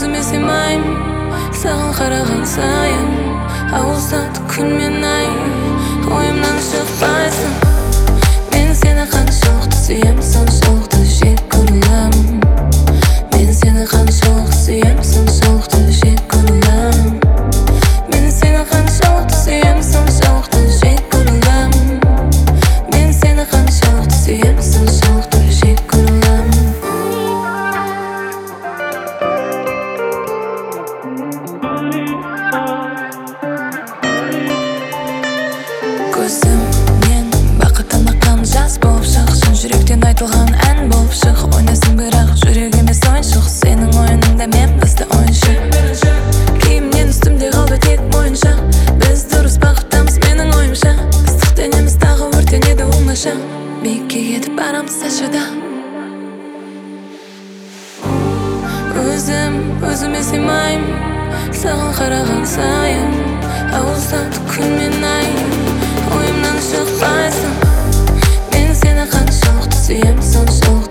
Өзіме сыймаймын саған қараған сайын, ауысады күн мен ай, ойымнан шықпайсың. Мен сені қаншалықты сүйемін, соншалықты жек көремін. Мен сені қаншалықты сүйемін, соншалықты жек көремін. Мен сені қаншалықты сүйемін, соншалықты жек көремін. Мен сені қаншалықты сүйемін, соншалықты жек көремін. Көзімнен бақыттан аққан жас болып шық, шын жүректен айтылған ән болып шық. Ойнайсың бірақ жүрек емес ойыншық, сенің ойыныңда мен басты ойыншы. Киімнен үстімде қалды тек мойынша, біз дұрыс бақыттамыз менің ойымша. Ыстық денеміз тағы өртенеді оңаша, биікке кетіп барамыз ашада. Өзіме сыймаймын саған қараған сайын, ауысады күн мен ай, ойымнан шықпайсың. Мен сені қаншалықты сүйемін, соншалықты